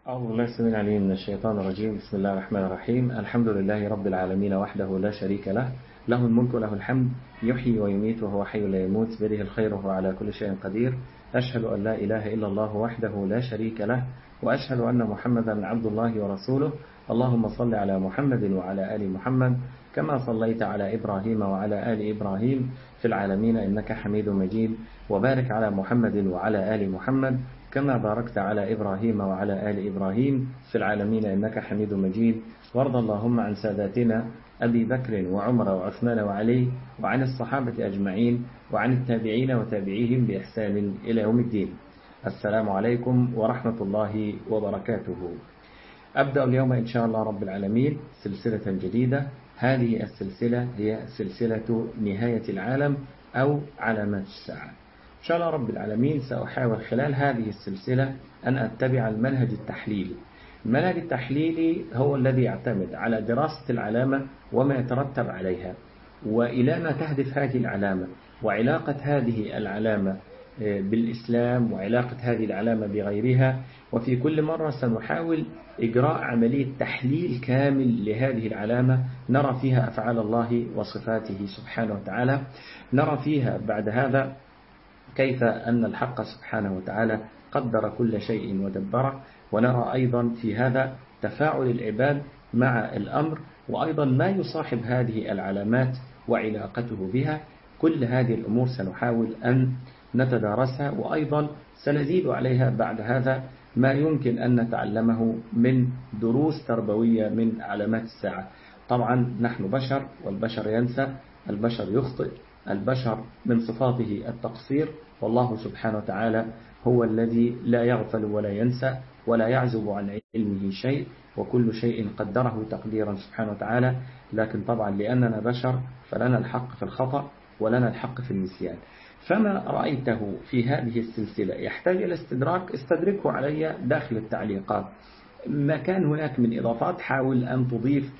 أعوذ بالله السميع العليم من الشيطان الرجيم. بسم الله الرحمن الرحيم. الحمد لله رب العالمين وحده لا شريك له، له الملك وله الحمد، يحيي ويميت وهو حي لا يموت، بيده الخير وهو على كل شيء قدير. أشهد أن لا إله إلا الله وحده لا شريك له، وأشهد أن محمدا عبد الله ورسوله. اللهم صل على محمد وعلى آل محمد كما صليت على إبراهيم وعلى آل إبراهيم في العالمين إنك حميد مجيد، وبارك على محمد وعلى آل محمد كما باركت على إبراهيم وعلى آل إبراهيم في العالمين إنك حميد مجيد. وارض اللهم عن ساداتنا أبي بكر وعمر وعثمان وعلي، وعن الصحابة أجمعين، وعن التابعين وتابعيهم بإحسان إلى يوم الدين. السلام عليكم ورحمة الله وبركاته. أبدأ اليوم إن شاء الله رب العالمين سلسلة جديدة. هذه السلسلة هي سلسلة نهاية العالم أو علامات الساعة. إن شاء الله رب العالمين سأحاول خلال هذه السلسلة أن أتبع المنهج التحليلي. المنهج التحليلي هو الذي يعتمد على دراسة العلامة وما يترتب عليها، وإلى ما تهدف هذه العلامة، وعلاقة هذه العلامة بالإسلام، وعلاقة هذه العلامة بغيرها. وفي كل مرة سنحاول إجراء عملية تحليل كامل لهذه العلامة، نرى فيها أفعال الله وصفاته سبحانه وتعالى، نرى فيها بعد هذا كيف أن الحق سبحانه وتعالى قدر كل شيء ودبره، ونرى أيضا في هذا تفاعل العباد مع الأمر، وأيضا ما يصاحب هذه العلامات وعلاقته بها. كل هذه الأمور سنحاول أن نتدارسها، وأيضا سنزيد عليها بعد هذا ما يمكن أن نتعلمه من دروس تربوية من علامات الساعة. طبعا نحن بشر، والبشر ينسى، البشر يخطئ، البشر من صفاته التقصير، والله سبحانه وتعالى هو الذي لا يغفل ولا ينسى ولا يعزب عن علمه شيء، وكل شيء قدره تقديرا سبحانه وتعالى. لكن طبعا لأننا بشر فلنا الحق في الخطأ ولنا الحق في النسيان. فما رأيته في هذه السلسلة يحتاج إلى استدراك، استدركه علي داخل التعليقات. ما كان هناك من إضافات حاول أن تضيف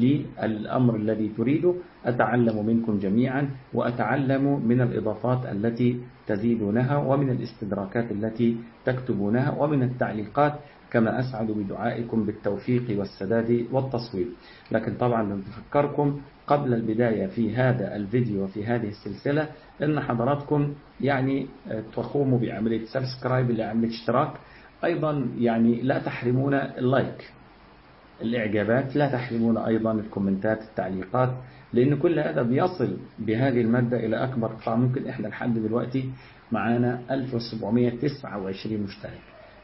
للأمر الذي تريده، أتعلم منكم جميعا، وأتعلم من الإضافات التي تزيدونها، ومن الاستدراكات التي تكتبونها، ومن التعليقات، كما أسعد بدعائكم بالتوفيق والسداد والتصويب. لكن طبعا نتفكركم قبل البداية في هذا الفيديو وفي هذه السلسلة أن حضراتكم يعني تقوموا بعملية سبسكرايب، لعملية اشتراك، أيضا يعني لا تحرمون اللايك، الإعجابات، لا تحرمون أيضا الكومنتات، التعليقات، لأن كل هذا بيصل بهذه المادة إلى أكبر قطاع ممكن. إحنا لحد دلوقتي معانا 1729 مشترك،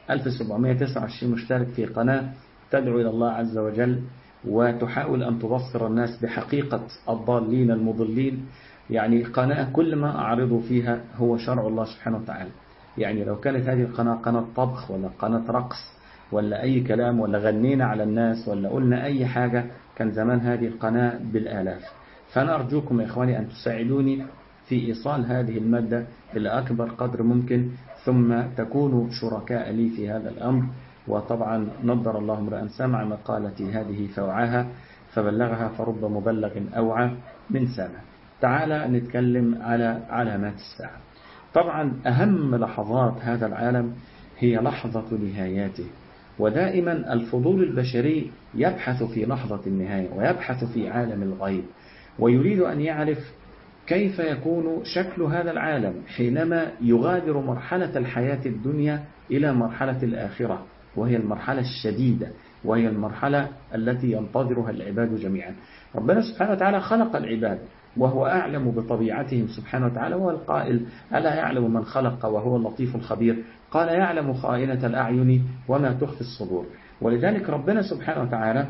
1729 مشترك في قناة تدعو إلى الله عز وجل وتحاول أن تبصر الناس بحقيقة الضالين المضلين. يعني قناة كل ما أعرض فيها هو شرع الله سبحانه وتعالى. يعني لو كانت هذه القناة قناة طبخ ولا قناة رقص ولا أي كلام، ولا غنينا على الناس، ولا قلنا أي حاجة، كان زمان هذه القناة بالآلاف. فأنا أرجوكم يا إخواني أن تساعدوني في إيصال هذه المادة إلى أكبر قدر ممكن، ثم تكونوا شركاء لي في هذا الأمر. وطبعا نضر الله امرأ سمع مقالتي هذه فوعاها فبلغها، فرب مبلغ أوعى من سامع. تعالى نتكلم على علامات الساعة. طبعا أهم لحظات هذا العالم هي لحظة نهاياته، ودائما الفضول البشري يبحث في لحظة النهاية، ويبحث في عالم الغيب، ويريد أن يعرف كيف يكون شكل هذا العالم حينما يغادر مرحلة الحياة الدنيا إلى مرحلة الآخرة، وهي المرحلة الشديدة، وهي المرحلة التي ينتظرها العباد جميعا. ربنا سبحانه وتعالى خلق العباد وهو أعلم بطبيعتهم سبحانه وتعالى، وهو القائل: ألا يعلم من خلق وهو اللطيف الخبير، قال: يعلم خائنة الأعين وما تخفي الصدور. ولذلك ربنا سبحانه وتعالى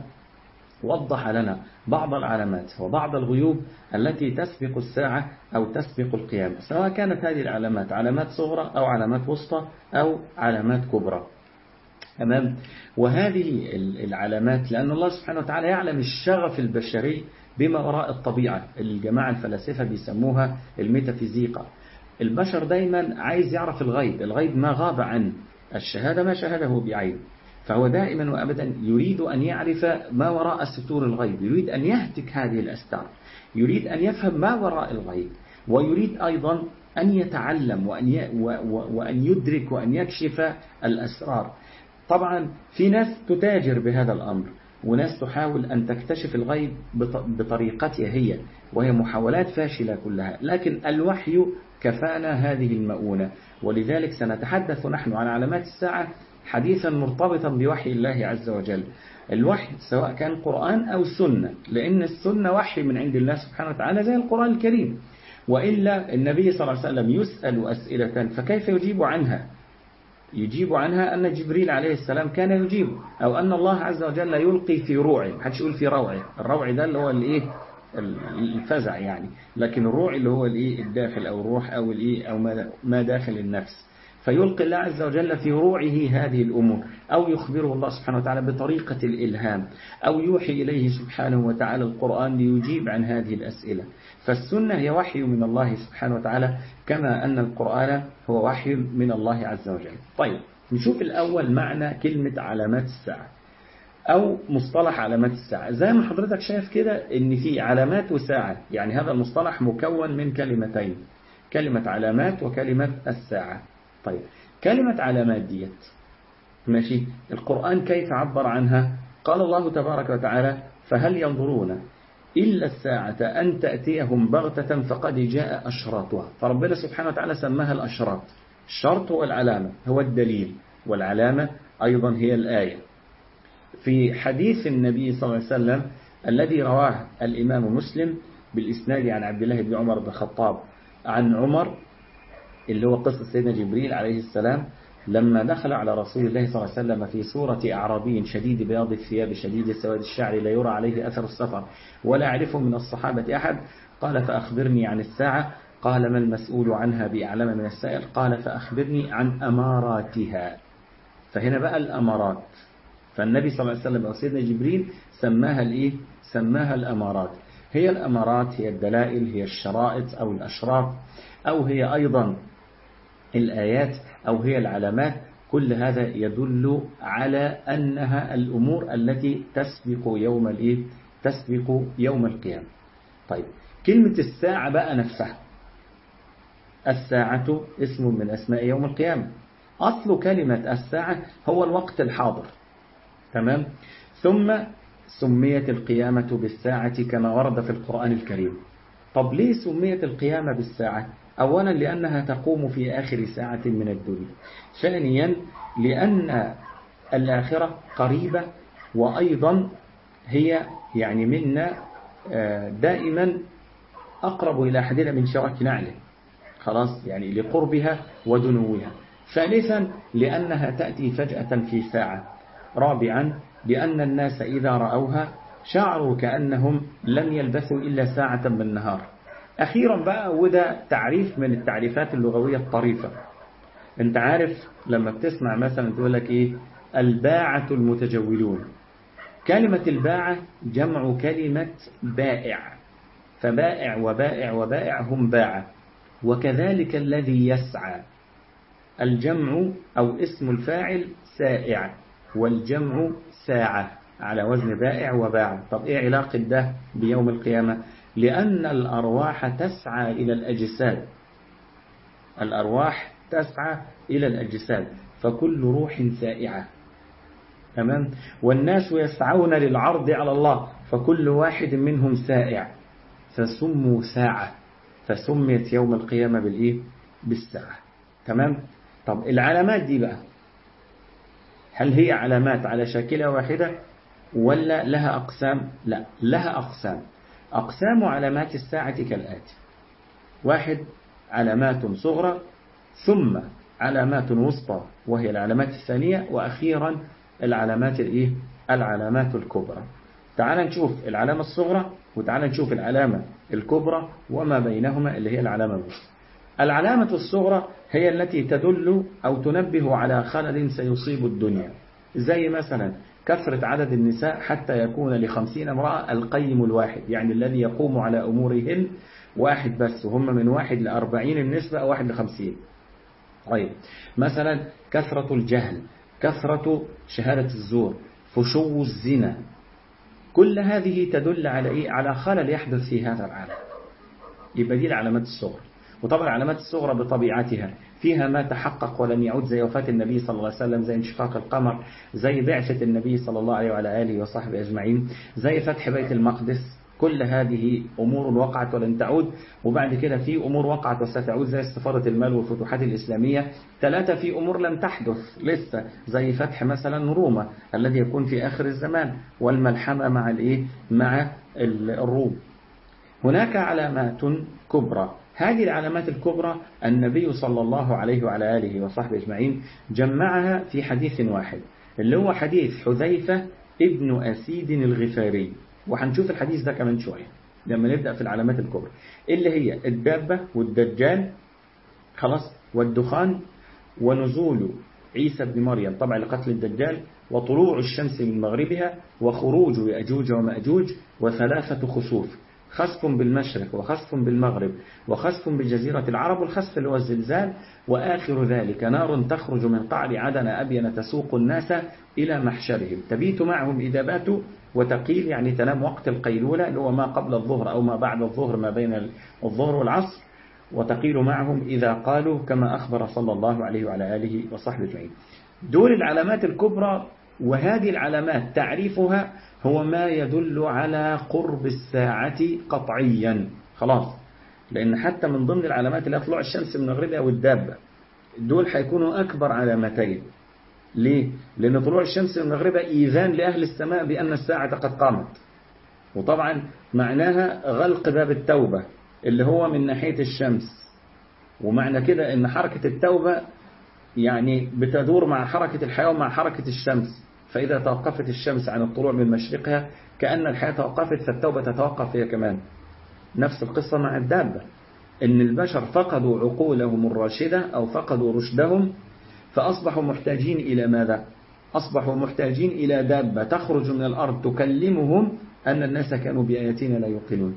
وضح لنا بعض العلامات وبعض الغيوب التي تسبق الساعة أو تسبق القيامة، سواء كانت هذه العلامات علامات صغرى أو علامات وسطى أو علامات كبرى. تمام. وهذه العلامات لأن الله سبحانه وتعالى يعلم الشغف البشري بما وراء الطبيعة، الجماعة الفلاسفة بيسموها الميتافيزيقا. البشر دايما عايز يعرف الغيب، الغيب ما غاب عنه، الشهادة ما شهده بعين. فهو دائما وأبدا يريد أن يعرف ما وراء ستور الغيب، يريد أن يهتك هذه الأستار، يريد أن يفهم ما وراء الغيب، ويريد أيضا أن يتعلم وأن يدرك وأن يكشف الأسرار. طبعا في ناس تتاجر بهذا الأمر، وناس تحاول أن تكتشف الغيب بطريقتها هي، وهي محاولات فاشلة كلها. لكن الوحي كفانا هذه المؤونة، ولذلك سنتحدث نحن عن علامات الساعة حديثا مرتبطا بوحي الله عز وجل. الوحي سواء كان قرآن أو سنة، لأن السنة وحي من عند الله سبحانه وتعالى زي القرآن الكريم، وإلا النبي صلى الله عليه وسلم يسأل أسئلة فكيف يجيب عنها؟ يجيب عنها أن جبريل عليه السلام كان يجيب، أو أن الله عز وجل يلقي في روعه، محدش يقول في روعه، الروع ده اللي هو الإيه؟ الفزع يعني، لكن الروع اللي هو الإيه؟ الداخل أو الروح أو الإيه؟ أو ما داخل النفس. فيلقي الله عز وجل في روعه هذه الأمور، أو يخبره الله سبحانه وتعالى بطريقة الإلهام، أو يوحي إليه سبحانه وتعالى القرآن ليجيب عن هذه الأسئلة. فالسنة هي وحي من الله سبحانه وتعالى، كما أن القرآن هو وحي من الله عز وجل. طيب نشوف الأول معنى كلمة علامات الساعة أو مصطلح علامات الساعة. زي ما حضرتك شايف كده إن في علامات وساعة، يعني هذا المصطلح مكون من كلمتين، كلمة علامات وكلمة الساعة. طيب كلمة علامات ديت ماشي، القرآن كيف عبر عنها؟ قال الله تبارك وتعالى: فهل ينظرون إلا الساعة أن تأتيهم بغتة فقد جاء أشراطها. فربنا سبحانه وتعالى سماها الأشراط. الشرط هو العلامة، هو الدليل، والعلامة أيضا هي الآية. في حديث النبي صلى الله عليه وسلم الذي رواه الإمام مسلم بالإسناد عن عبد الله بن عمر بن الخطاب عن عمر، اللي هو قصة سيدنا جبريل عليه السلام لما دخل على رسول الله صلى الله عليه وسلم في صورة أعرابي شديد بياض الثياب شديد سواد الشعر لا يرى عليه أثر السفر ولا يعرفه من الصحابة أحد. قال: فأخبرني عن الساعة. قال: ما المسؤول عنها بأعلم من السائل. قال: فأخبرني عن أماراتها. فهنا بقى الأمارات، فالنبي صلى الله عليه وسلم أو سيدنا جبريل سماها الإيه؟ سماها الأمارات. هي الأمارات هي الدلائل، هي الشرائط أو الأشراط، أو هي أيضا الآيات، أو هي العلامات. كل هذا يدل على أنها الأمور التي تسبق يوم الإيه؟ تسبق يوم القيامة. طيب كلمة الساعة بقى نفسها، الساعة اسم من أسماء يوم القيامة. أصل كلمة الساعة هو الوقت الحاضر، تمام؟ ثم سميت القيامة بالساعة كما ورد في القرآن الكريم. طب ليه سميت القيامة بالساعة؟ أولا لأنها تقوم في آخر ساعة من الدنيا. ثانيا لأن الآخرة قريبة، وأيضا هي يعني منا دائما أقرب إلى أحدنا من شراك نعله، خلاص يعني لقربها ودنوها. ثالثا لأنها تأتي فجأة في ساعة. رابعا لأن الناس إذا رأوها شعروا كأنهم لم يلبثوا إلا ساعة من النهار. أخيرا بقى، وده تعريف من التعريفات اللغوية الطريفة. انت عارف لما بتسمع مثلا تقول لك إيه؟ الباعة المتجولون. كلمة الباعة جمع كلمة بائع، فبائع وبائع وبائع هم باعة. وكذلك الذي يسعى، الجمع أو اسم الفاعل سائع، والجمع ساعة على وزن بائع وباعة. طب إيه علاقة ده بيوم القيامة؟ لأن الأرواح تسعى إلى الأجساد، الأرواح تسعى إلى الأجساد، فكل روح سائعة، تمام؟ والناس يسعون للعرض على الله، فكل واحد منهم سائع، فسموا ساعة، فسميت يوم القيامة بالإيه؟ بالساعة، تمام؟ طب العلامات دي بقى، هل هي علامات على شاكلة واحدة ولا لها أقسام؟ لا، لها أقسام. أقسام علامات الساعة كالآتي: 1 علامات صغرى، ثم علامات وسطى وهي العلامات الثانية، وأخيرا العلامات الإيه؟ العلامات الكبرى. تعال نشوف العلامة الصغرى، وتعال نشوف العلامة الكبرى وما بينهما اللي هي العلامة الوسطى. العلامة الصغرى هي التي تدل أو تنبه على خلل سيصيب الدنيا، زي مثلا كثرة عدد النساء حتى يكون ل50 امرأة القيم الواحد، يعني الذي يقوم على أمورهن واحد بس، وهم من 1 ل40 النسبة، أو 1 ل50. طيب مثلا كثرة الجهل، كثرة شهادة الزور، فشو الزنا، كل هذه تدل على إيه؟ على خلل يحدث في هذا العالم. يبقى دي العلامات الصغرى. وطبعا العلامات الصغرى بطبيعتها فيها ما تحقق ولم يعود، زي وفاة النبي صلى الله عليه وسلم، زي انشقاق القمر، زي بعثة النبي صلى الله عليه وعلى آله وصحبه أجمعين، زي فتح بيت المقدس. كل هذه أمور وقعت ولن تعود. وبعد كده في أمور وقعت وستعود زي استفادة المال والفتوحات الإسلامية. 3 في أمور لم تحدث لسه، زي فتح مثلا روما الذي يكون في آخر الزمان، والملحمة مع الروم. هناك علامات كبرى. هذه العلامات الكبرى النبي صلى الله عليه وعلى آله وصحبه أجمعين جمعها في حديث واحد، اللي هو حديث حذيفة ابن أسيد الغفاري. وهنشوف الحديث ده كمان شوية لما نبدأ في العلامات الكبرى، اللي هي الدابة والدجال، خلاص، والدخان، ونزول عيسى بن مريم طبعا لقتل الدجال، وطلوع الشمس من مغربها، وخروج يأجوج ومأجوج، وثلاثة خسوف، خسف بالمشرق وخسف بالمغرب وخسف بجزيرة العرب، والخسف اللي هو الزلزال، وآخر ذلك نار تخرج من قعر عدن أبين تسوق الناس إلى محشرهم، تبيت معهم إذا باتوا، وتقيل يعني تنام وقت القيلولة اللي هو ما قبل الظهر أو ما بعد الظهر، ما بين الظهر والعصر، وتقيل معهم إذا قالوا، كما أخبر صلى الله عليه وعلى آله وصحبه أجمعين. دول العلامات الكبرى. وهذه العلامات تعريفها هو ما يدل على قرب الساعة قطعيا، خلاص، لأن حتى من ضمن العلامات اللي طلوع الشمس من مغربها والدابة، دول حيكونوا أكبر علامتين. ليه؟ لأن طلوع الشمس من مغربها إيذان لأهل السماء بأن الساعة قد قامت، وطبعا معناها غلق باب التوبة اللي هو من ناحية الشمس، ومعنى كده أن حركة التوبة يعني بتدور مع حركة الحياة ومع حركة الشمس، فإذا توقفت الشمس عن الطلوع من مشرقها كأن الحياة توقفت، فالتوبة تتوقف هي كمان. نفس القصة مع الدابة، إن البشر فقدوا عقولهم الراشدة أو فقدوا رشدهم، فأصبحوا محتاجين إلى ماذا؟ أصبحوا محتاجين إلى دابة تخرج من الأرض تكلمهم أن الناس كانوا بآياتنا لا يوقنون.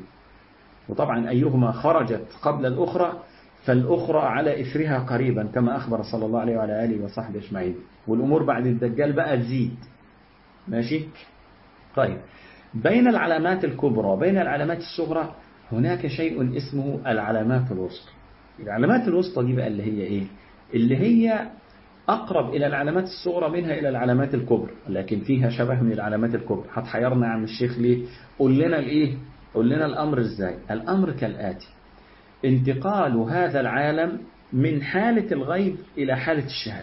وطبعا أيهما خرجت قبل الأخرى فالأخرى على إثرها قريبا، كما أخبر صلى الله عليه وعلى آله وصحبه أجمعين. والأمور بعد الدجال بقى تزيد. ماشي؟ طيب، بين العلامات الكبرى وبين العلامات الصغرى هناك شيء اسمه العلامات الوسطى. العلامات الوسطى دي بقى اللي هي إيه؟ اللي هي أقرب إلى العلامات الصغرى منها إلى العلامات الكبرى، لكن فيها شبه من العلامات الكبرى. هتحيرنا يا عم الشيخ ليه؟ قول لنا الإيه؟ قول لنا الأمر إزاي؟ الأمر كالآتي: انتقال هذا العالم من حالة الغيب إلى حالة الشهادة.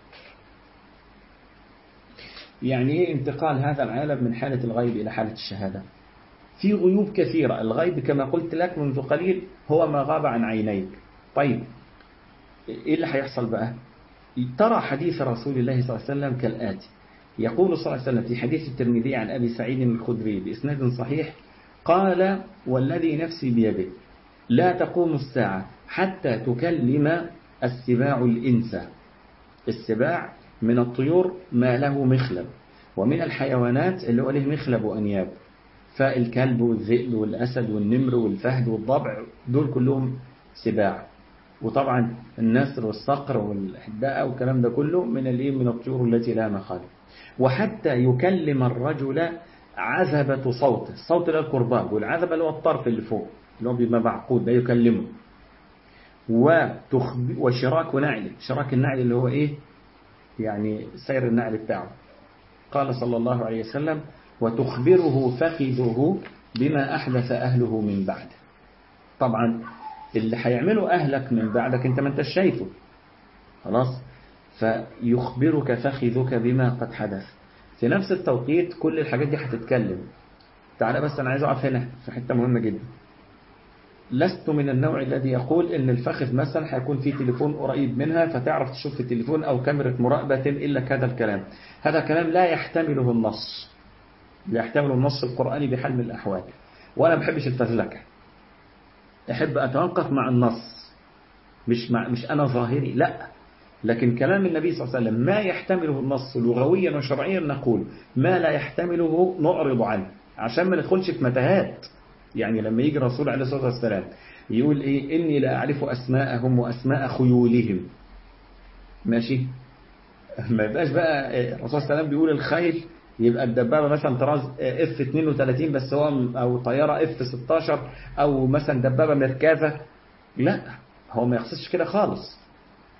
يعني إيه انتقال هذا العالم من حالة الغيب إلى حالة الشهادة؟ في غيوب كثيرة. الغيب كما قلت لك منذ قليل هو ما غاب عن عينيك. طيب، إيه اللي هيحصل بقى؟ ترى حديث رسول الله صلى الله عليه وسلم كالآتي: يقول صلى الله عليه وسلم في حديث الترمذي عن أبي سعيد الخدري بإسناد صحيح، قال: والذي نفسي بيده لا تقوم الساعة حتى تكلم السباع الإنس. السباع من الطيور ما له مخلب، ومن الحيوانات اللي هو له مخلب وأنياب، فالكلب والذئب والأسد والنمر والفهد والضبع دول كلهم سباع. وطبعا النسر والصقر والحداء والكلام ده كله من الطيور التي لا مخالب. وحتى يكلم الرجل عذبة صوت، الصوت اللي الكرباج، والعذبة اللي هو الطرف اللي فوق اللي هو بيبقى معقود ده يكلمه. وشراك نعل، شراك النعل اللي هو إيه؟ يعني سير النعل بتاعه. قال صلى الله عليه وسلم: وتخبره فخذه بما أحدث أهله من بعد. طبعا اللي هيعمله أهلك من بعدك أنت ما أنت شايفه، خلاص، فيخبرك فخذك بما قد حدث. في نفس التوقيت كل الحاجات دي هتتكلم. تعالى بس أنا عايز أقف هنا في حتة مهمة جدا. لست من النوع الذي يقول إن الفخذ مثلا هيكون في تليفون قريب منها فتعرف تشوف في التليفون أو كاميرا مراقبة تنقل لك هذا الكلام. هذا كلام لا يحتمله النص، لا يحتمله النص القرآني بحال من الأحوال. وأنا بحبش الفزلكة، أحب أتوقف مع النص، مش أنا ظاهري، لا، لكن كلام النبي صلى الله عليه وسلم ما يحتمله النص لغويا وشرعيا نقول، ما لا يحتمله نعرض عنه عشان ما ندخلش في متاهات. يعني لما يجي الرسول عليه الصلاة والسلام يقول إيه: إني لا أعرف أسماءهم وأسماء خيولهم، ماشي، ما يبقاش بقى الرسول صلى الله عليه وسلم بيقول الخيل يبقى الدبابة مثلا طراز F-32 بس هو، أو طيارة F-16، أو مثلا دبابة مركزة. لا، هو ما يخصش كده خالص.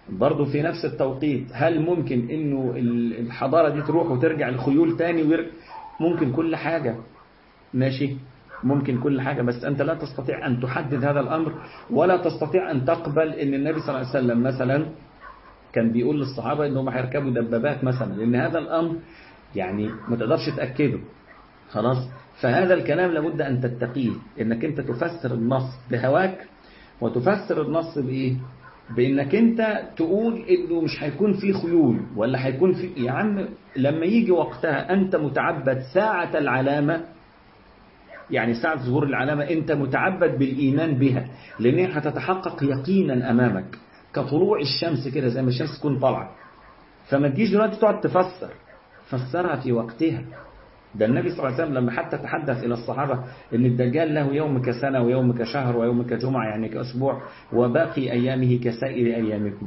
برضه في نفس التوقيت هل ممكن انه الحضارة دي تروح وترجع الخيول تاني ممكن كل حاجة، ماشي، ممكن كل حاجة، بس أنت لا تستطيع أن تحدد هذا الأمر، ولا تستطيع أن تقبل أن النبي صلى الله عليه وسلم مثلا كان بيقول للصحابة أنهم هيركبوا دبابات مثلا، لأن هذا الأمر يعني ما تقدرش تأكده خلاص. فهذا الكلام لابد أن تتقيه، أنك أنت تفسر النص بهواك، وتفسر النص بإيه؟ بأنك أنت تقول إنه مش هيكون في خيول ولا هيكون في، يا عم لما يجي وقتها أنت متعبد ساعة العلامة، يعني ساعة ظهور العلامة أنت متعبد بالإيمان بها، لأنها هتتحقق يقينا أمامك كطلوع الشمس كده، زي ما الشمس تكون طالعة. فما تجيش دلوقتي تقعد تفسر، فسرها في وقتها. ده النبي صلى الله عليه وسلم لما حتى تحدث إلى الصحابة أن الدجال له يوم كسنة ويوم كشهر ويوم كجمعة، يعني كأسبوع، وباقي أيامه كسائر أيامكم.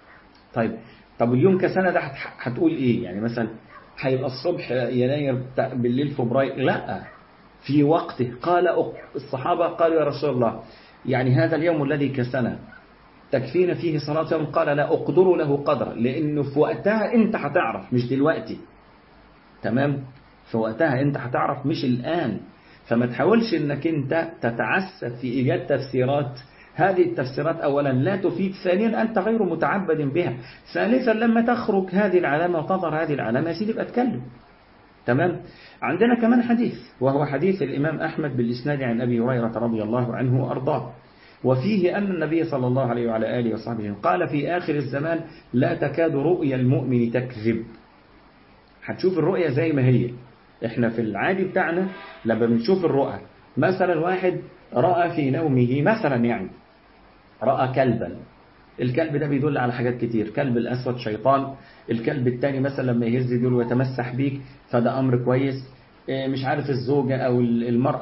طب اليوم كسنة ده هتقول إيه؟ يعني مثلا هيبقى الصبح يناير بالليل فبراير؟ لا، في وقته. قال الصحابة قالوا يا رسول الله يعني هذا اليوم الذي كسنة تكفينا فيه صلاة يوم؟ قال لا أقدر له قدر، لأنه في وقتها أنت هتعرف مش دلوقتي. تمام؟ في وقتها أنت هتعرف مش الآن. فما تحاولش أنك أنت تتعسف في إيجاد تفسيرات، هذه التفسيرات أولا لا تفيد، ثانيا أنت غير متعبد بها، ثالثا لما تخرج هذه العلامة وتظهر هذه العلامة يا سيدي اتكلم. تمام؟ عندنا كمان حديث، وهو حديث الإمام أحمد بالإسناد عن أبي هريرة رضي الله عنه وأرضاه، وفيه أن النبي صلى الله عليه وعلى آله وصحبه قال في آخر الزمان لا تكاد رؤيا المؤمن تكذب. هتشوف الرؤيا زي ما هي. احنا في العادي بتاعنا لما بنشوف الرؤى، مثلا واحد رأى في نومه مثلا، يعني رأى كلبا، الكلب ده بيدل على حاجات كتير، كلب الأسود شيطان، الكلب التاني مثلا لما يهز دول ويتمسح بيك فده أمر كويس، مش عارف الزوجة أو المرأة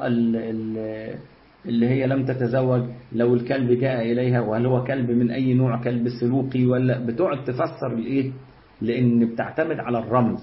اللي هي لم تتزوج لو الكلب جاء إليها، وهل هو كلب من أي نوع، كلب سلوقي ولا، بتقعد تفسر الإيه، لأن بتعتمد على الرمز.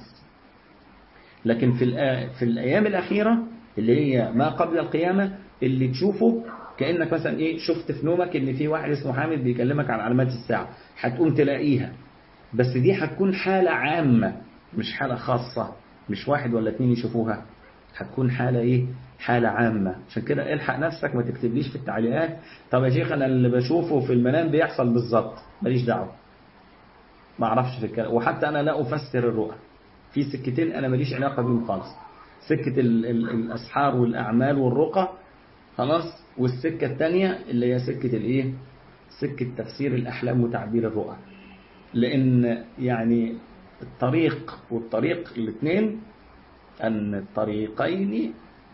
لكن في الأيام الأخيرة اللي هي ما قبل القيامة، اللي تشوفه كأنك مثلا إيه، شفت في نومك إن في واحد اسمه حامد بيكلمك عن علامات الساعة، هتقوم تلاقيها، بس دي هتكون حالة عامة مش حالة خاصة، مش واحد ولا اتنين يشوفوها، هتكون حالة إيه، حالة عامة. عشان كده الحق نفسك، ما تكتبليش في التعليقات طب يا شيخ أنا اللي بشوفه في المنام بيحصل بالظبط، ماليش دعوة، ما أعرفش في الكلام، وحتى أنا لا أفسر الرؤى. في سكتين أنا ماليش علاقة بهم خالص، سكة الأسحار والأعمال والرقى خلاص، والسكة الثانية اللي هي سكة الإيه، سكة تفسير الأحلام وتعبير الرؤى. لأن يعني الطريق والطريق الاثنين، أن الطريقين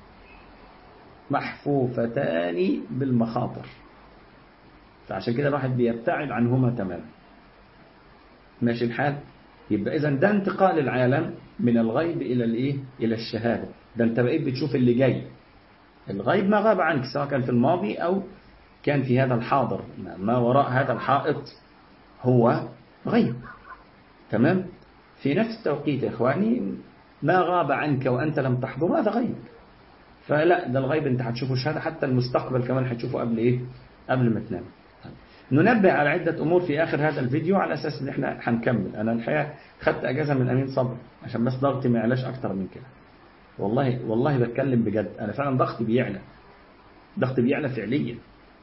محفوفتان بالمخاطر، فعشان كده الواحد بيبتعد عنهما تماما. ماشي الحال؟ يبقى إذن ده انتقال العالم من الغيب إلى الإيه؟ إلى الشهادة. ده أنت بقيت بتشوف اللي جاي، الغيب ما غاب عنك سواء كان في الماضي أو كان في هذا الحاضر، ما وراء هذا الحائط هو غيب. تمام؟ في نفس التوقيت يا إخواني ما غاب عنك وأنت لم تحضر هذا غيب، فلا ده الغيب أنت هتشوفه شهادة، حتى المستقبل كمان هتشوفه قبل إيه؟ قبل ما تنام. ننبه على عدة أمور في آخر هذا الفيديو على أساس إن إحنا هنكمل. أنا الحقيقة خدت أجازة من أمين صبر عشان بس ضغطي ما يعلاش أكتر من كده. والله بتكلم بجد، أنا فعلا ضغطي بيعلى فعليا.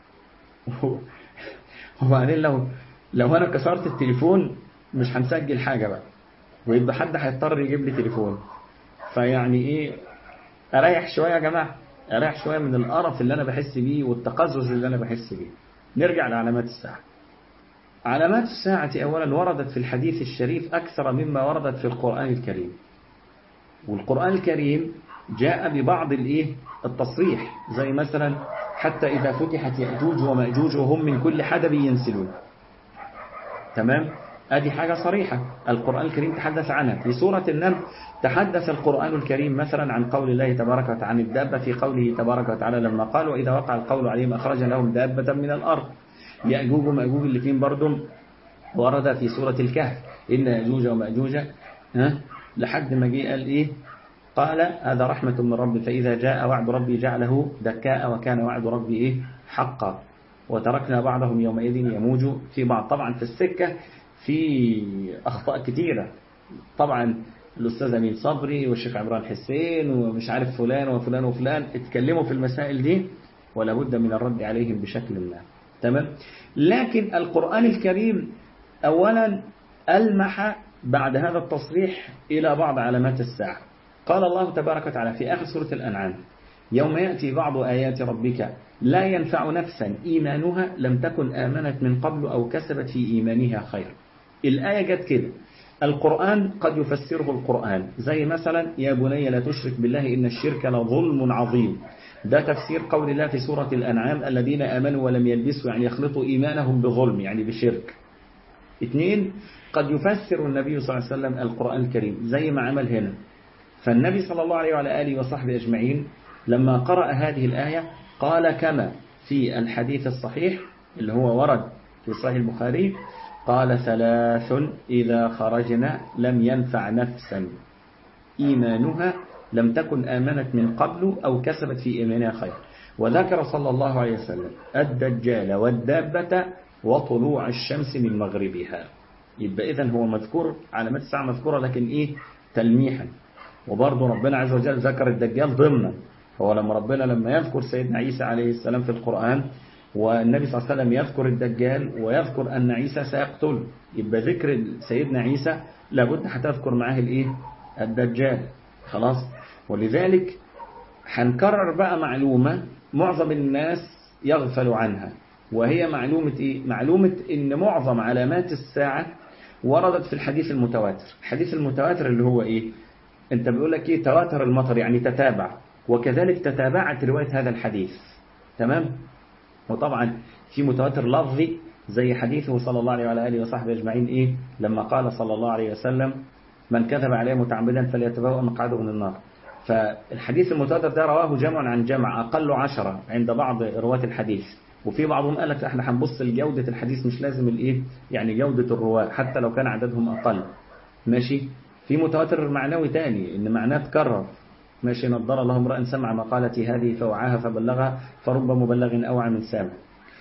وبعدين لو أنا كسرت التليفون مش هنسجل حاجة بقى، ويبقى حد هيضطر يجيب لي تليفون. فيعني إيه، أريح شوية يا جماعة، أريح شوية من القرف اللي أنا بحس بيه والتقزز اللي أنا بحس بيه. نرجع لعلامات الساعة. علامات الساعة أولا وردت في الحديث الشريف أكثر مما وردت في القرآن الكريم، والقرآن الكريم جاء ببعض التصريح، زي مثلا حتى إذا فتحت يأجوج ومأجوج وهم من كل حدب ينسلون. تمام؟ هذه حاجة صريحة القرآن الكريم تحدث عنها. في سورة النمل تحدث القرآن الكريم مثلا عن قول الله تبارك وتعالى عن الدابة في قوله تبارك وتعالى لما قال وإذا وقع القول عليهم أخرج لهم دابة من الأرض. يأجوج ومأجوج اللي فين برضو ورد في سورة الكهف إن يأجوج ومأجوج لحد ما جاء قال قال هذا رحمة من ربي فإذا جاء وعد ربي جعله دكاء وكان وعد ربي حقا وتركنا بعضهم يومئذ يموج في بعض. طبعا في السكة في أخطاء كتيرة. طبعا الأستاذ أمين صبري والشيخ عمران حسين ومش عارف فلان وفلان وفلان اتكلموا في المسائل دي، ولا بد من الرد عليهم بشكل ما. تمام. لكن القرآن الكريم أولا ألمح بعد هذا التصريح إلى بعض علامات الساعة. قال الله تبارك وتعالى في آخر سورة الأنعام: يوم يأتي بعض آيات ربك لا ينفع نفسا إيمانها لم تكن آمنت من قبل أو كسبت في إيمانها خير. الآية جت كده. القرآن قد يفسره القرآن، زي مثلا يا بني لا تشرك بالله إن الشرك لظلم عظيم. ده تفسير قول الله في سورة الأنعام: الذين آمنوا ولم يلبسوا، يعني يخلطوا إيمانهم بظلم، يعني بشرك. 2. قد يفسر النبي صلى الله عليه وسلم القرآن الكريم زي ما عمل هنا. فالنبي صلى الله عليه وعلى آله وصحبه أجمعين لما قرأ هذه الآية قال كما في الحديث الصحيح اللي هو ورد في صحيح البخاري: قال 3 إذا خرجنا لم ينفع نفسا إيمانها لم تكن آمنت من قبل أو كسبت في إيمانها خير. وذكر صلى الله عليه وسلم الدجال والدابة وطلوع الشمس من مغربها. يبقى إذن هو مذكور، علامات الساعة مذكورة، لكن إيه؟ تلميحا. وبرضه ربنا عز وجل ذكر الدجال ضمنا. هو لما يذكر سيدنا عيسى عليه السلام في القرآن، والنبي صلى الله عليه وسلم يذكر الدجال ويذكر أن عيسى سيقتل، يبقى ذكر سيدنا عيسى لابد هتذكر معاه الإيه؟ الدجال. خلاص. ولذلك هنكرر بقى معلومة معظم الناس يغفل عنها، وهي معلومة إيه؟ معلومة إن معظم علامات الساعة وردت في الحديث المتواتر. الحديث المتواتر اللي هو إيه؟ أنت بيقول لك إيه؟ تواتر المطر، يعني تتابع، وكذلك تتابعت رواية هذا الحديث. تمام؟ وطبعا في متواتر لفظي زي حديثه صلى الله عليه وعلى آله وصحبه أجمعين إيه؟ لما قال صلى الله عليه وسلم: من كذب عليه متعمدا فليتبوأ مقعده من النار. فالحديث المتواتر ده رواه جمع عن جمع، أقل 10 عند بعض رواة الحديث. وفي بعضهم قال لك احنا هنبص لجودة الحديث، مش لازم الايه، يعني جودة الرواة حتى لو كان عددهم أقل. ماشي. في متواتر معنوي تاني، ان معناه تكرر. ماشي. نضر الله امرأ سمع مقالتي هذه فوعاها فبلغها فرب مبلغ أوعى من سامع.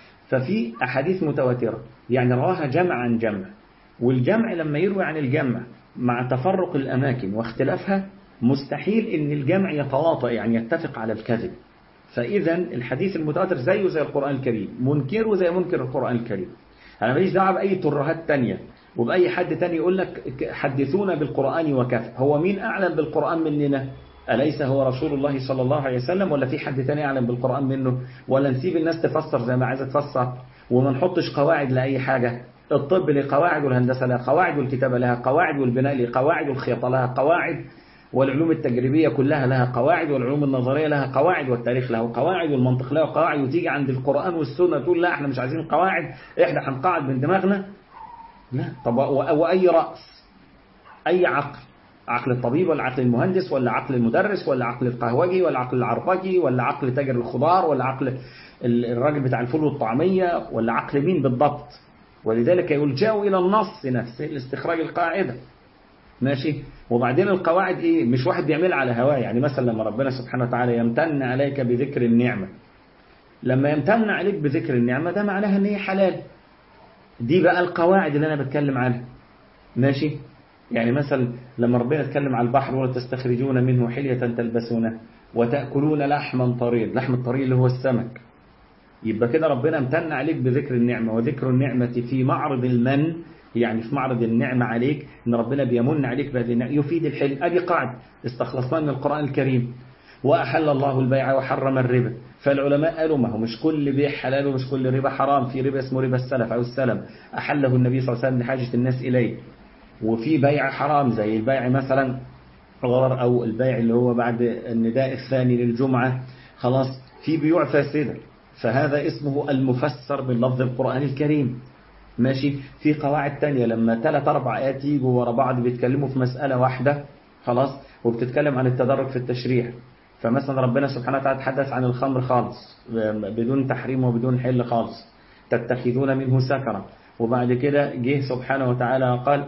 ففي أحاديث متواترة يعني رواها جمع عن جمع، والجمع لما يروي عن الجمع مع تفرق الأماكن واختلافها مستحيل ان الجمع يتواطأ، يعني يتفق على الكذب. فإذا الحديث المتواتر زيه زي القرآن الكريم، منكره زي منكر القرآن الكريم. أنا ماليش دعوة بأي ترهات تانية وبأي حد تاني يقول لك حدثونا بالقرآن وكفى. هو مين أعلم بالقرآن مننا؟ أليس هو رسول الله صلى الله عليه وسلم؟ ولا في حد تاني أعلم بالقرآن منه؟ ولا نسيب الناس تفسر زي ما عايزة تفسر وما نحطش قواعد لأي حاجة؟ الطب له قواعد، والهندسة لها قواعد، والكتابة لها قواعد، والبناء له قواعد، والخياطة لها قواعد، والعلوم التجريبية كلها لها قواعد، والعلوم النظرية لها قواعد، والتاريخ له قواعد، والمنطق له قواعد. وتيجي عند القرآن والسنة تقول لا احنا مش عايزين قواعد، احنا هنقاعد من دماغنا. لا. طب وأي رأس؟ أي عقل؟ عقل الطبيب ولا عقل المهندس ولا عقل المدرس ولا عقل القهوجي ولا عقل العربجي ولا عقل تاجر الخضار ولا عقل الراجل بتاع الفول والطعمية ولا عقل مين بالضبط؟ ولذلك يلجأوا إلى النص نفسه لاستخراج القاعدة. ماشي. وبعدين القواعد ايه؟ مش واحد بيعملها على هواه. يعني مثلا لما ربنا سبحانه وتعالى يمتن عليك بذكر النعمة، لما يمتن عليك بذكر النعمة ده معناها ان هي حلال. دي بقى القواعد اللي انا بتكلم عنها. ماشي. يعني مثلا لما ربنا يتكلم على البحر: ولا تستخرجون منه حلية تلبسونه وتأكلون لحما طريا. لحم الطري اللي هو السمك. يبقى كده ربنا امتن عليك بذكر النعمة، وذكر النعمة في معرض المن، يعني في معرض النعمة عليك، ان ربنا بيمن عليك بهذه النعمة يفيد الحل. ادي قاعدة استخلصناها من القرآن الكريم. وأحل الله البيع وحرم الربا. فالعلماء قالوا ما هو مش كل بيع حلال ومش كل ربا حرام. في ربا اسمه ربا السلف أو السلم، أحله النبي صلى الله عليه وسلم لحاجة الناس إليه. وفي بيع حرام زي البيع مثلا غرر، أو البيع اللي هو بعد النداء الثاني للجمعة. خلاص. في بيوع فاسدة، فهذا اسمه المفسر باللفظ القرآن الكريم. ماشي. في قواعد تانية لما 3-4 آيات يجوا ورا بعض بيتكلموا في مسألة واحدة، خلاص، وبتتكلم عن التدرج في التشريع. فمثلا ربنا سبحانه وتعالى تحدث عن الخمر خالص بدون تحريم وبدون حل خالص: تتخذون منه سكرا. وبعد كده جه سبحانه وتعالى قال: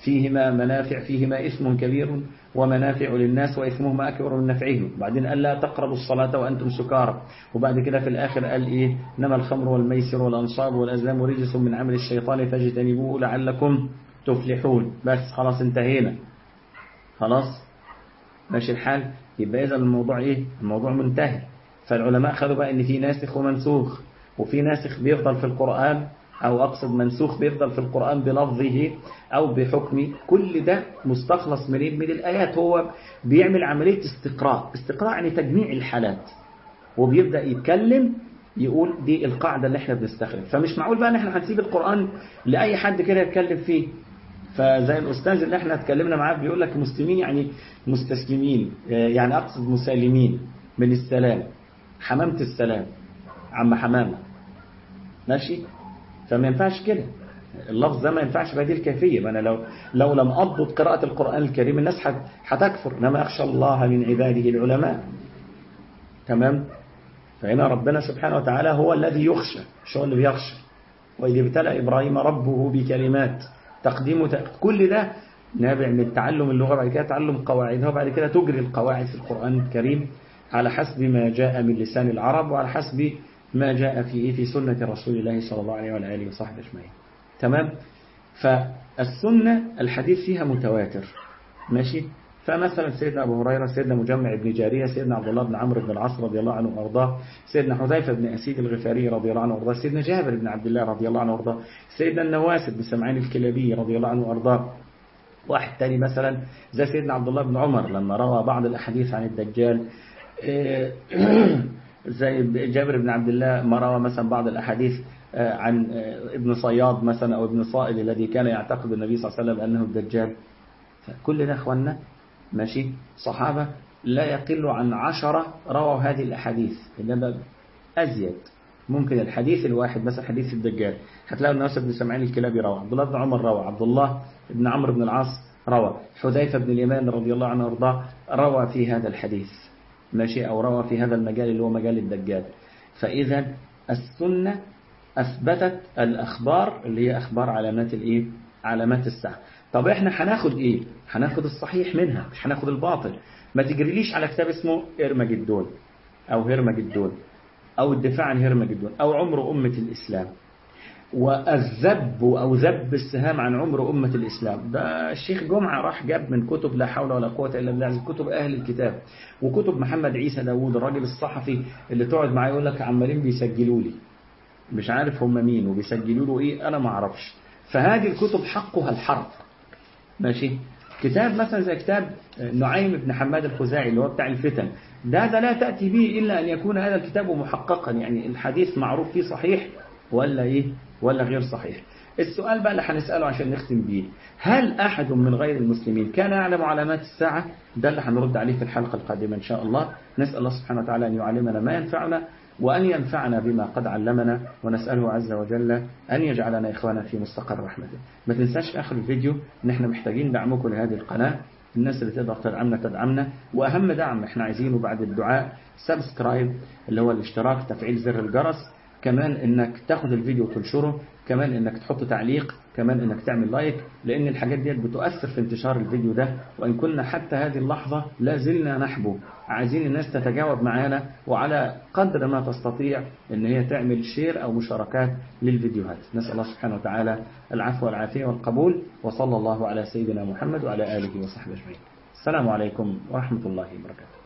فيهما منافع، فيهما إثم كبير ومنافع للناس وإثمهما أكبر من نفعه. وبعدين قال لا تقربوا الصلاة وأنتم سكارى. وبعد كده في الآخر قال إيه؟ إنما الخمر والميسر والأنصاب والأزلام رجس من عمل الشيطان فاجتنبوه لعلكم تفلحون. بس خلاص انتهينا، خلاص ماشي الحال. يبقى إذا الموضوع إيه؟ الموضوع منتهي. فالعلماء خدوا بقى إن في ناسخ ومنسوخ، وفي ناسخ بيفضل في القرآن، أو أقصد منسوخ بيفضل في القرآن بلفظه أو بحكمه. كل ده مستخلص من الآيات. هو بيعمل عملية استقراء يعني تجميع الحالات، وبيبدأ يتكلم يقول دي القاعدة اللي احنا بنستخرج. فمش معقول بقى ان احنا هنسيب القرآن لأي حد كده يتكلم فيه. فزي الأستاذ اللي احنا اتكلمنا معاه بيقول لك مسلمين يعني مستسلمين، يعني أقصد مسالمين من السلام، حمامة السلام، عم حمامة، ماشي. فما ينفعش كده، اللفظ ده ما ينفعش بهذه الكيفية. ما أنا لو لم أضبط قراءة القرآن الكريم الناس هتكفر. إنما يخشى الله من عباده العلماء. تمام. فهنا ربنا سبحانه وتعالى هو الذي يخشى، مش هو اللي بيخشى. وإذ ابتلى إبراهيم ربه بكلمات، تقديم كل ده نابع من تعلم اللغة، بعد كده تعلم قواعدها، وبعد كده تجري القواعد في القرآن الكريم على حسب ما جاء من لسان العرب، وعلى حسب ما جاء في سنة رسول الله صلى الله عليه وآله وصحبه أجمعين. تمام. فالسنة الحديث فيها متواتر، ماشي. فمثلا سيدنا أبو هريرة، سيدنا مجمع بن جارية، سيدنا عبد الله بن عمرو بن العاص رضي الله عنه وأرضاه، سيدنا حذيفة بن أسيد الغفاري رضي الله عنه وأرضاه، سيدنا جابر بن عبد الله رضي الله عنه وأرضاه، سيدنا النواس بن سمعان الكلابي رضي الله عنه وأرضاه. واحد تاني مثلا زي سيدنا عبد الله بن عمر لما روى بعض الأحاديث عن الدجال، زي جابر بن عبد الله ما روى مثلا بعض الأحاديث عن ابن صياد مثلا أو ابن صائد الذي كان يعتقد النبي صلى الله عليه وسلم أنه الدجال. فكل ده أخوانا ماشي صحابة لا يقل عن 10 رووا هذه الأحاديث، إنما أزيد. ممكن الحديث الواحد مثلا حديث الدجال هتلاقوا الناس بن سمعان الكلابي روى، عبد الله بن عمر روى، عبد الله بن عمرو بن العاص روى، حذيفة بن اليمان رضي الله عنه وارضاه روى في هذا الحديث، ماشي، أو روى في هذا المجال اللي هو مجال الدجال. فإذا السنة أثبتت الأخبار اللي هي أخبار علامات الإيه؟ علامات الساعة. طب إحنا هناخد إيه؟ هناخد الصحيح منها، مش هناخد الباطل. ما تجريليش على كتاب اسمه إرمجدون أو هرمجدون أو الدفاع عن هرمجدون أو عمر أمة الإسلام والذب أو ذب السهام عن عمر أمة الإسلام. ده الشيخ جمعة راح جاب من كتب لا حول ولا قوة إلا بالله، كتب أهل الكتاب وكتب محمد عيسى داوود الراجل الصحفي اللي تقعد معاه يقول لك عمالين بيسجلوا لي مش عارف هم مين وبيسجلوا له إيه، أنا ما أعرفش. فهذه الكتب حقها الحرب، ماشي. كتاب مثلا زي كتاب نعيم بن حماد الخزاعي اللي هو بتاع الفتن، ده لا تأتي به إلا أن يكون هذا الكتاب محققا، يعني الحديث معروف فيه صحيح ولا إيه ولا غير صحيح. السؤال بقى اللي هنسأله عشان نختم بيه، هل أحد من غير المسلمين كان يعلم علامات الساعة؟ ده اللي هنرد عليه في الحلقة القادمة إن شاء الله. نسأل الله سبحانه وتعالى أن يعلمنا ما ينفعنا وأن ينفعنا بما قد علمنا، ونسأله عز وجل أن يجعلنا إخوانا في مستقر رحمته. ما تنساش في آخر الفيديو إن إحنا محتاجين دعمكم لهذه القناة. الناس اللي تقدر تدعمنا، وأهم دعم إحنا عايزينه بعد الدعاء سبسكرايب اللي هو الاشتراك، تفعيل زر الجرس، كمان إنك تاخد الفيديو وتنشره، كمان إنك تحط تعليق، كمان إنك تعمل لايك، لأن الحاجات دي بتؤثر في انتشار الفيديو ده. وإن كنا حتى هذه اللحظة لا زلنا نحبو، عايزين الناس تتجاوب معانا وعلى قدر ما تستطيع إن هي تعمل شير أو مشاركات للفيديوهات. نسأل الله سبحانه وتعالى العفو والعافية والقبول، وصلى الله على سيدنا محمد وعلى آله وصحبه أجمعين. السلام عليكم ورحمة الله وبركاته.